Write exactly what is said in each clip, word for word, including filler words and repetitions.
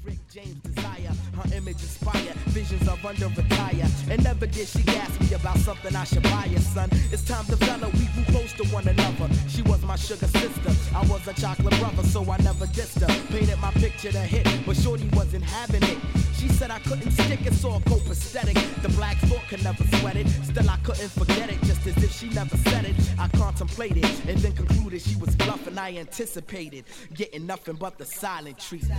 Rick James desire. Her image inspire visions of under retire. And never did she ask me about something I should buy her, son. It's time to develop, we grew close to one another. She was my sugar sister, I was a chocolate brother, so I never dissed her. Painted my picture to hit, but shorty wasn't having it. She said I couldn't stick it, so I go prosthetic. The black thought could never sweat it. Still I couldn't forget it, just as if she never said it. I contemplated, and then concluded she was bluffing. I anticipated getting nothing but the silent treatment.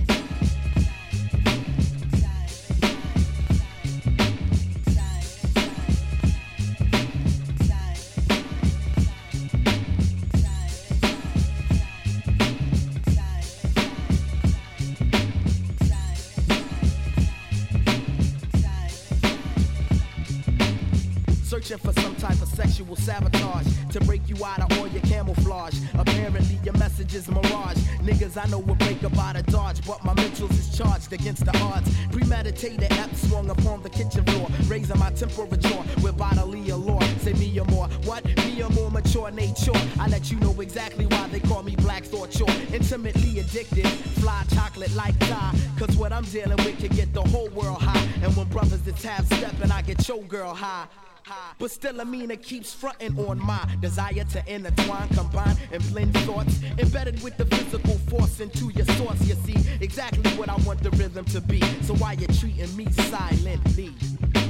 Searching for some type of sexual sabotage to break you out of all your camouflage. Apparently your message is mirage. Niggas I know will break up out of dodge, but my mentals is charged against the odds. Premeditated app swung upon the kitchen floor, raising my temperature with bodily allure. Say me or more, what? Me a more mature nature. I let you know exactly why they call me Black Thought. You're intimately addicted, fly chocolate like die. Cause what I'm dealing with can get the whole world high. And when brothers is half stepping, I get your girl high. But still Amina keeps fronting on my desire to intertwine, combine, and blend thoughts embedded with the physical force into your source. You see exactly what I want the rhythm to be. So why you treating me silently?